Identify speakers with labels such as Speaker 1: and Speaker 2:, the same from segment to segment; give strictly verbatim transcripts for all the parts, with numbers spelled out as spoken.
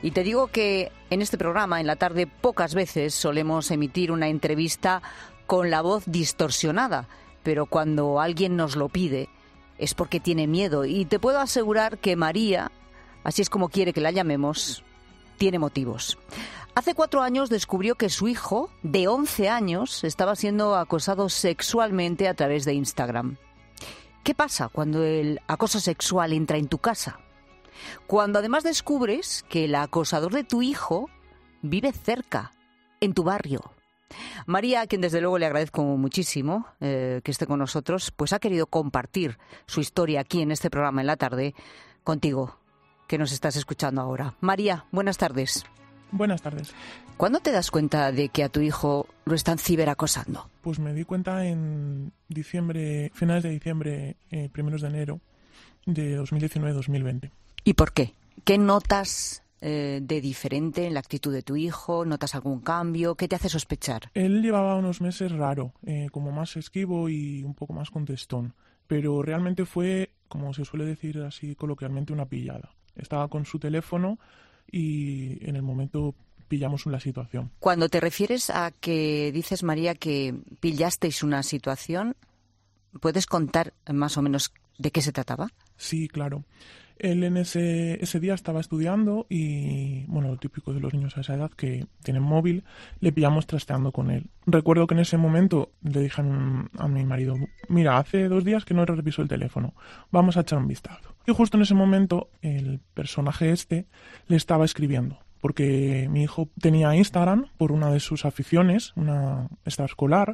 Speaker 1: Y te digo que en este programa, en la tarde, pocas veces solemos emitir una entrevista con la voz distorsionada, pero cuando alguien nos lo pide es porque tiene miedo. Y te puedo asegurar que María, así es como quiere que la llamemos, tiene motivos. Hace cuatro años descubrió que su hijo, de once años, estaba siendo acosado sexualmente a través de Instagram. ¿Qué pasa cuando el acoso sexual entra en tu casa? Cuando además descubres que el acosador de tu hijo vive cerca, en tu barrio. María, a quien desde luego le agradezco muchísimo eh, que esté con nosotros, pues ha querido compartir su historia aquí en este programa en la tarde contigo, que nos estás escuchando ahora. María, buenas tardes.
Speaker 2: Buenas tardes.
Speaker 1: ¿Cuándo te das cuenta de que a tu hijo lo están ciberacosando?
Speaker 2: Pues me di cuenta en diciembre, finales de diciembre, eh, primeros de enero de dos mil diecinueve dos mil veinte.
Speaker 1: ¿Y por qué? ¿Qué notas eh, de diferente en la actitud de tu hijo? ¿Notas algún cambio? ¿Qué te hace sospechar?
Speaker 2: Él llevaba unos meses raro, eh, como más esquivo y un poco más contestón, pero realmente fue, como se suele decir así coloquialmente, una pillada. Estaba con su teléfono y en el momento pillamos la situación.
Speaker 1: Cuando te refieres a que dices, María, que pillasteis una situación, ¿puedes contar más o menos de qué se trataba?
Speaker 2: Sí, claro. Él en ese, ese día estaba estudiando y, bueno, lo típico de los niños a esa edad que tienen móvil, le pillamos trasteando con él. Recuerdo que en ese momento le dije a, a mi marido, mira, hace dos días que no reviso el teléfono, vamos a echar un vistazo. Y justo en ese momento el personaje este le estaba escribiendo, porque mi hijo tenía Instagram por una de sus aficiones, una extraescolar,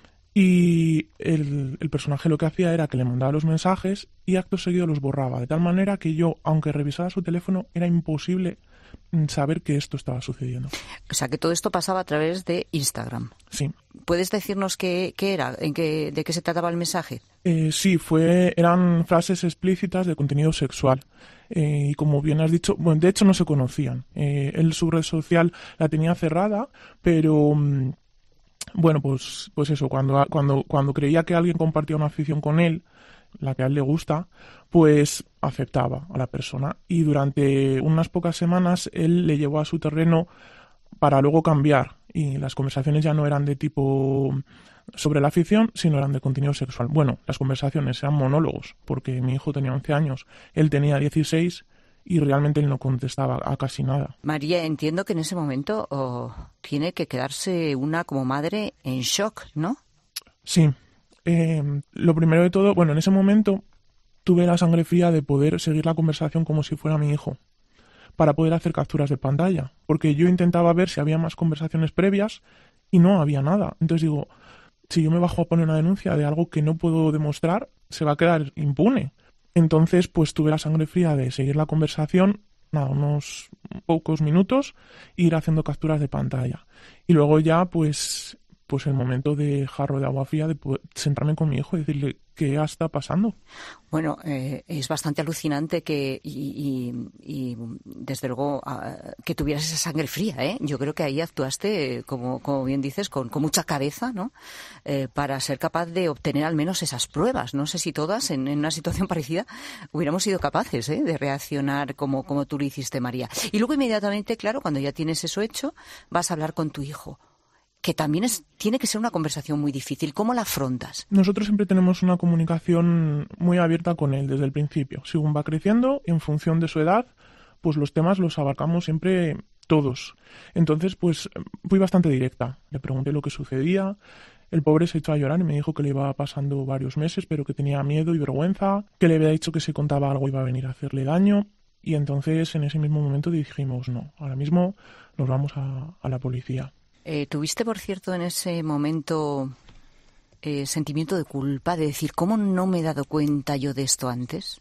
Speaker 2: y el, el personaje lo que hacía era que le mandaba los mensajes y acto seguido los borraba, de tal manera que yo, aunque revisara su teléfono, era imposible saber que esto estaba sucediendo.
Speaker 1: O sea, que todo esto pasaba a través de Instagram.
Speaker 2: Sí.
Speaker 1: ¿Puedes decirnos qué, qué era, en qué, de qué se trataba el mensaje?
Speaker 2: Eh, sí, fue, eran frases explícitas de contenido sexual. Eh, y como bien has dicho, bueno, de hecho no se conocían. Eh, él su red social la tenía cerrada, pero... Mmm, Bueno, pues, pues eso, cuando, cuando, cuando creía que alguien compartía una afición con él, la que a él le gusta, pues aceptaba a la persona. Y durante unas pocas semanas él le llevó a su terreno para luego cambiar. Y las conversaciones ya no eran de tipo sobre la afición, sino eran de contenido sexual. Bueno, las conversaciones eran monólogos, porque mi hijo tenía once años, él tenía dieciséis y realmente él no contestaba a casi nada.
Speaker 1: María, entiendo que en ese momento oh, tiene que quedarse una como madre en shock, ¿no?
Speaker 2: Sí. Eh, lo primero de todo, bueno, en ese momento tuve la sangre fría de poder seguir la conversación como si fuera mi hijo, para poder hacer capturas de pantalla, porque yo intentaba ver si había más conversaciones previas y no había nada. Entonces digo, si yo me bajo a poner una denuncia de algo que no puedo demostrar, se va a quedar impune. Entonces, pues tuve la sangre fría de seguir la conversación, nada, unos pocos minutos, e ir haciendo capturas de pantalla. Y luego ya, pues, pues el momento de jarro de agua fría, de poder sentarme con mi hijo y decirle qué está pasando.
Speaker 1: Bueno, eh, es bastante alucinante que, y, y, y desde luego, uh, que tuvieras esa sangre fría, ¿eh? Yo creo que ahí actuaste, como, como bien dices, con, con mucha cabeza, ¿no? Eh, para ser capaz de obtener al menos esas pruebas. No sé si todas, en, en una situación parecida, hubiéramos sido capaces, ¿eh? De reaccionar como, como tú lo hiciste, María. Y luego inmediatamente, claro, cuando ya tienes eso hecho, vas a hablar con tu hijo, que también es, tiene que ser una conversación muy difícil. ¿Cómo la afrontas?
Speaker 2: Nosotros siempre tenemos una comunicación muy abierta con él desde el principio. Según va creciendo, en función de su edad, pues los temas los abarcamos siempre todos. Entonces, pues fui bastante directa. Le pregunté lo que sucedía. El pobre se echó a llorar y me dijo que le iba pasando varios meses, pero que tenía miedo y vergüenza, que le había dicho que si contaba algo iba a venir a hacerle daño. Y entonces, en ese mismo momento dijimos, no, ahora mismo nos vamos a, a la policía.
Speaker 1: Eh, ¿Tuviste, por cierto, en ese momento eh, sentimiento de culpa, de decir, ¿cómo no me he dado cuenta yo de esto antes?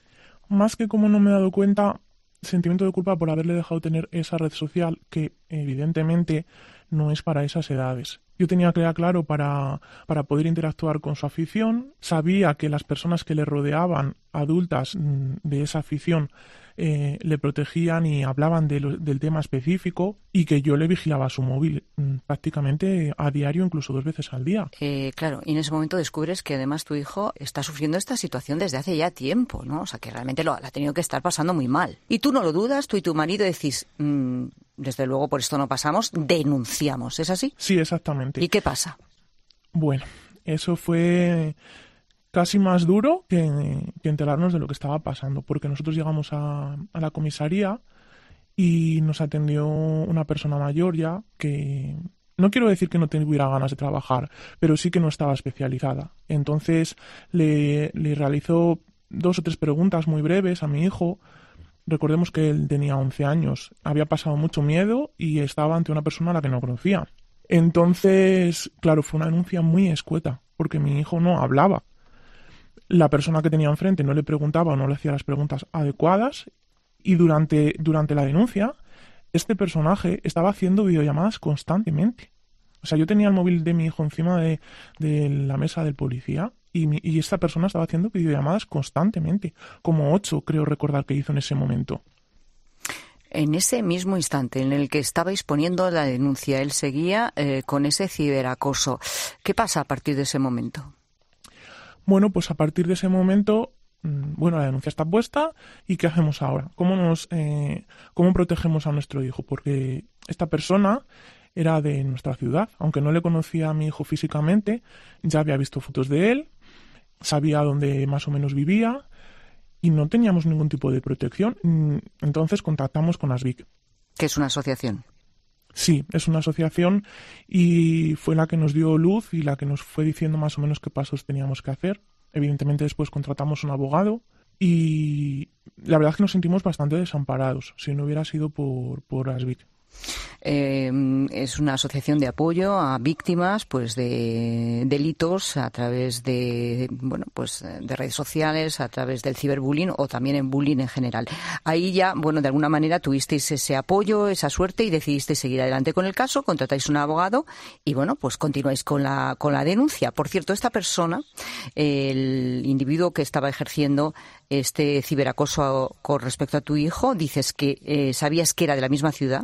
Speaker 2: Más que cómo no me he dado cuenta, sentimiento de culpa por haberle dejado tener esa red social que evidentemente no es para esas edades. Yo tenía que era claro para, para poder interactuar con su afición. Sabía que las personas que le rodeaban, adultas de esa afición, eh, le protegían y hablaban de lo, del tema específico, y que yo le vigilaba su móvil prácticamente a diario, incluso dos veces al día.
Speaker 1: Eh, claro, y en ese momento descubres que además tu hijo está sufriendo esta situación desde hace ya tiempo, ¿no? O sea, que realmente lo, la ha tenido que estar pasando muy mal. Y tú no lo dudas, tú y tu marido decís, mmm, desde luego por esto no pasamos, denunciamos, ¿es así?
Speaker 2: Sí, exactamente.
Speaker 1: ¿Y qué pasa?
Speaker 2: Bueno, eso fue casi más duro que, que enterarnos de lo que estaba pasando, porque nosotros llegamos a, a la comisaría y nos atendió una persona mayor ya que, no quiero decir que no tuviera ganas de trabajar, pero sí que no estaba especializada. Entonces le, le realizó dos o tres preguntas muy breves a mi hijo. Recordemos que él tenía once años, había pasado mucho miedo y estaba ante una persona a la que no conocía. Entonces, claro, fue una denuncia muy escueta, porque mi hijo no hablaba. La persona que tenía enfrente no le preguntaba o no le hacía las preguntas adecuadas, y durante, durante la denuncia, este personaje estaba haciendo videollamadas constantemente. O sea, yo tenía el móvil de mi hijo encima de, de la mesa del policía, y, mi, y esta persona estaba haciendo videollamadas constantemente, como ocho, creo recordar que hizo en ese momento.
Speaker 1: En ese mismo instante en el que estabais poniendo la denuncia, él seguía eh, con ese ciberacoso. ¿Qué pasa a partir de ese momento?
Speaker 2: Bueno, pues a partir de ese momento, bueno, la denuncia está puesta, ¿y qué hacemos ahora? ¿Cómo nos, eh, cómo protegemos a nuestro hijo? Porque esta persona era de nuestra ciudad, aunque no le conocía a mi hijo físicamente, ya había visto fotos de él, sabía dónde más o menos vivía, y no teníamos ningún tipo de protección. Entonces contactamos con ASBIC.
Speaker 1: ¿Qué es una asociación?
Speaker 2: Sí, es una asociación, y fue la que nos dio luz y la que nos fue diciendo más o menos qué pasos teníamos que hacer. Evidentemente después contratamos un abogado, y la verdad es que nos sentimos bastante desamparados si no hubiera sido por, por ASBIC.
Speaker 1: Eh, es una asociación de apoyo a víctimas, pues, de delitos a través de, bueno, pues, de redes sociales, a través del ciberbullying o también en bullying en general. Ahí ya, bueno, de alguna manera tuvisteis ese apoyo, esa suerte, y decidisteis seguir adelante con el caso, contratáis un abogado y, bueno, pues continuáis con la con la denuncia. Por cierto, esta persona, el individuo que estaba ejerciendo este ciberacoso con respecto a tu hijo, dices que eh, sabías que era de la misma ciudad.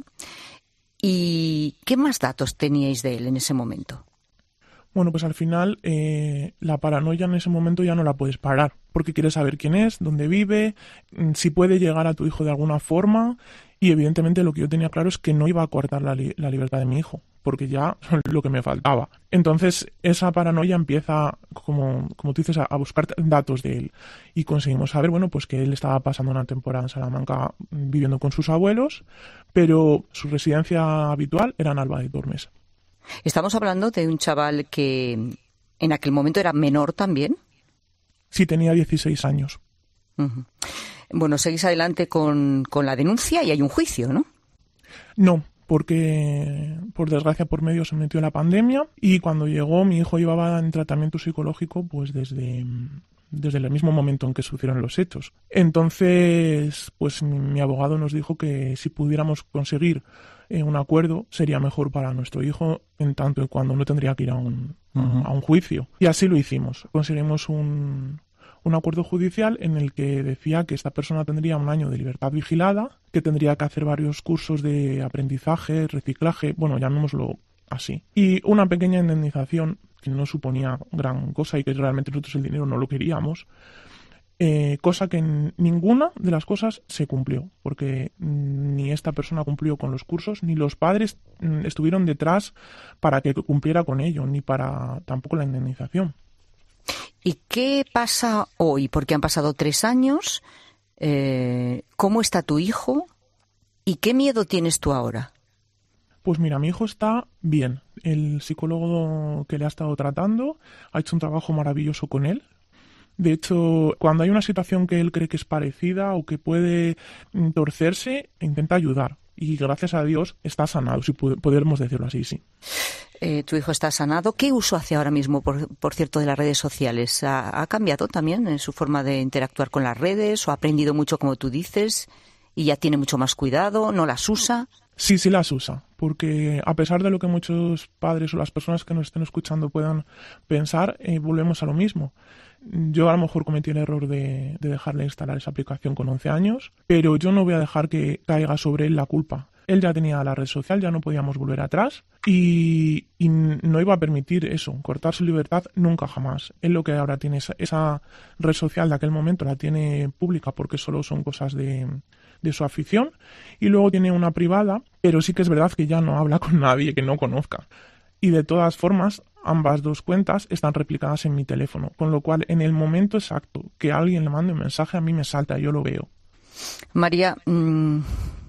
Speaker 1: ¿Y qué más datos teníais de él en ese momento?
Speaker 2: Bueno, pues al final eh, la paranoia en ese momento ya no la puedes parar, porque quieres saber quién es, dónde vive, si puede llegar a tu hijo de alguna forma, y evidentemente lo que yo tenía claro es que no iba a coartar la, li- la libertad de mi hijo, porque ya lo que me faltaba. Entonces esa paranoia empieza, como, como tú dices, a, a buscar datos de él, y conseguimos saber, bueno, pues que él estaba pasando una temporada en Salamanca viviendo con sus abuelos, pero su residencia habitual era en Alba de Tormes.
Speaker 1: Estamos hablando de un chaval que en aquel momento era menor también.
Speaker 2: Sí, tenía dieciséis años.
Speaker 1: Uh-huh. Bueno, seguís adelante con, con la denuncia y hay un juicio, ¿no?
Speaker 2: No, porque por desgracia por medio se metió la pandemia, y cuando llegó mi hijo llevaba en tratamiento psicológico pues desde, desde el mismo momento en que sucedieron los hechos. Entonces, pues mi, mi abogado nos dijo que si pudiéramos conseguir eh, un acuerdo sería mejor para nuestro hijo, en tanto y cuando no tendría que ir a un, uh-huh. a un juicio. Y así lo hicimos. Conseguimos un... un acuerdo judicial en el que decía que esta persona tendría un año de libertad vigilada, que tendría que hacer varios cursos de aprendizaje, reciclaje, bueno, llamémoslo así, y una pequeña indemnización que no suponía gran cosa y que realmente nosotros el dinero no lo queríamos, eh, cosa que ninguna de las cosas se cumplió, porque ni esta persona cumplió con los cursos, ni los padres estuvieron detrás para que cumpliera con ello, ni para tampoco la indemnización.
Speaker 1: ¿Y qué pasa hoy? Porque han pasado tres años. Eh, ¿Cómo está tu hijo? ¿Y qué miedo tienes tú ahora?
Speaker 2: Pues mira, mi hijo está bien. El psicólogo que le ha estado tratando ha hecho un trabajo maravilloso con él. De hecho, cuando hay una situación que él cree que es parecida o que puede torcerse, intenta ayudar. Y gracias a Dios está sanado, si podemos decirlo así, sí.
Speaker 1: Eh, tu hijo está sanado. ¿Qué uso hace ahora mismo, por, por cierto, de las redes sociales? ¿Ha, ha cambiado también en su forma de interactuar con las redes o ha aprendido mucho, como tú dices, y ya tiene mucho más cuidado? ¿No las usa?
Speaker 2: Sí, sí las usa, porque a pesar de lo que muchos padres o las personas que nos estén escuchando puedan pensar, eh, volvemos a lo mismo. Yo a lo mejor cometí el error de, de dejarle instalar esa aplicación con once años, pero yo no voy a dejar que caiga sobre él la culpa. Él ya tenía la red social, ya no podíamos volver atrás y, y no iba a permitir eso, cortar su libertad nunca jamás. Él lo que ahora tiene, esa, esa red social de aquel momento la tiene pública porque solo son cosas de, de su afición, y luego tiene una privada, pero sí que es verdad que ya no habla con nadie que no conozca. Y de todas formas, ambas dos cuentas están replicadas en mi teléfono, con lo cual en el momento exacto que alguien le mande un mensaje a mí me salta, yo lo veo.
Speaker 1: María, mmm...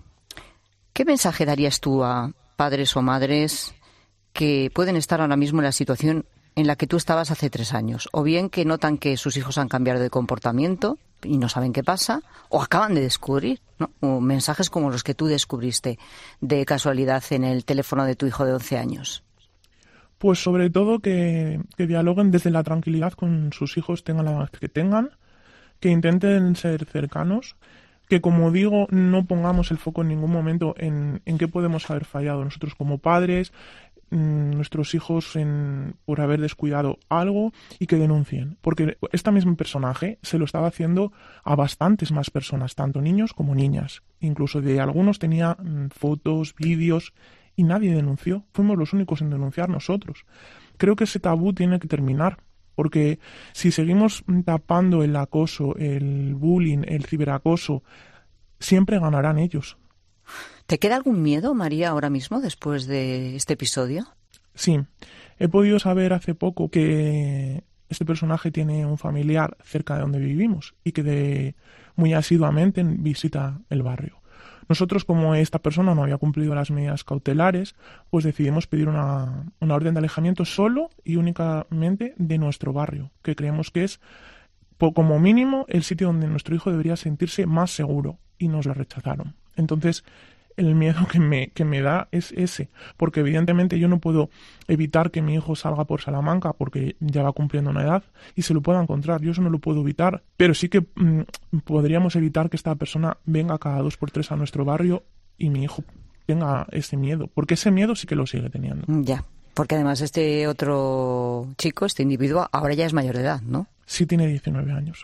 Speaker 1: ¿qué mensaje darías tú a padres o madres que pueden estar ahora mismo en la situación en la que tú estabas hace tres años? O bien que notan que sus hijos han cambiado de comportamiento y no saben qué pasa, o acaban de descubrir, ¿no? O mensajes como los que tú descubriste de casualidad en el teléfono de tu hijo de once años.
Speaker 2: Pues sobre todo que, que dialoguen desde la tranquilidad con sus hijos, tengan la edad que tengan, que intenten ser cercanos, que, como digo, no pongamos el foco en ningún momento en, en qué podemos haber fallado nosotros como padres, mmm, nuestros hijos en, por haber descuidado algo, y que denuncien. Porque este mismo personaje se lo estaba haciendo a bastantes más personas, tanto niños como niñas. Incluso de algunos tenía mmm, fotos, vídeos, y nadie denunció. Fuimos los únicos en denunciar nosotros. Creo que ese tabú tiene que terminar. Porque si seguimos tapando el acoso, el bullying, el ciberacoso, siempre ganarán ellos.
Speaker 1: ¿Te queda algún miedo, María, ahora mismo, después de este episodio?
Speaker 2: Sí. He podido saber hace poco que este personaje tiene un familiar cerca de donde vivimos y que de muy asiduamente visita el barrio. Nosotros, como esta persona no había cumplido las medidas cautelares, pues decidimos pedir una, una orden de alejamiento solo y únicamente de nuestro barrio, que creemos que es, como mínimo, el sitio donde nuestro hijo debería sentirse más seguro, y nos la rechazaron. Entonces, el miedo que me, que me da es ese, porque evidentemente yo no puedo evitar que mi hijo salga por Salamanca porque ya va cumpliendo una edad y se lo pueda encontrar. Yo eso no lo puedo evitar, pero sí que mmm, podríamos evitar que esta persona venga cada dos por tres a nuestro barrio y mi hijo tenga ese miedo, porque ese miedo sí que lo sigue teniendo.
Speaker 1: Ya, porque además este otro chico, este individuo, ahora ya es mayor de edad, ¿no?
Speaker 2: Sí, tiene diecinueve años.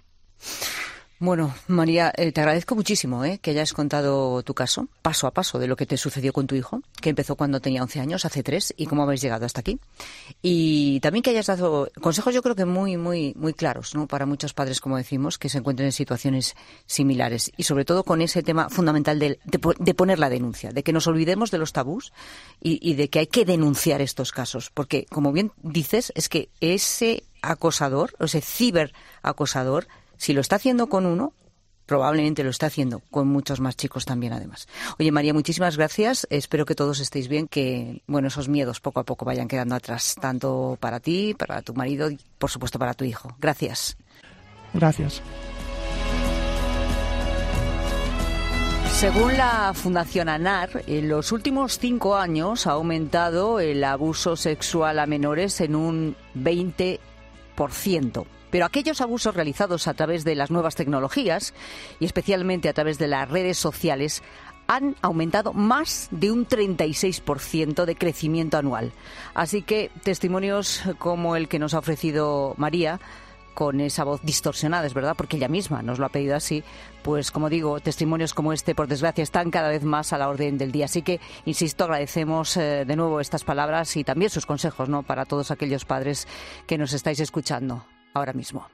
Speaker 1: Bueno, María, eh, te agradezco muchísimo eh, que hayas contado tu caso, paso a paso, de lo que te sucedió con tu hijo, que empezó cuando tenía once años, hace tres, y cómo habéis llegado hasta aquí. Y también que hayas dado consejos, yo creo que muy, muy, muy claros, ¿no? Para muchos padres, como decimos, que se encuentren en situaciones similares. Y sobre todo con ese tema fundamental de, de, de poner la denuncia, de que nos olvidemos de los tabús y, y de que hay que denunciar estos casos. Porque, como bien dices, es que ese acosador, o ese ciberacosador, si lo está haciendo con uno, probablemente lo está haciendo con muchos más chicos también, además. Oye, María, muchísimas gracias. Espero que todos estéis bien, que bueno, esos miedos poco a poco vayan quedando atrás, tanto para ti, para tu marido y, por supuesto, para tu hijo. Gracias.
Speaker 2: Gracias.
Speaker 1: Según la Fundación ANAR, en los últimos cinco años ha aumentado el abuso sexual a menores en un veinte por ciento. Pero aquellos abusos realizados a través de las nuevas tecnologías y especialmente a través de las redes sociales han aumentado más de un treinta y seis por ciento de crecimiento anual. Así que testimonios como el que nos ha ofrecido María, con esa voz distorsionada, es verdad, porque ella misma nos lo ha pedido así, pues como digo, testimonios como este, por desgracia, están cada vez más a la orden del día. Así que, insisto, agradecemos eh, de nuevo estas palabras y también sus consejos, ¿no?, para todos aquellos padres que nos estáis escuchando ahora mismo.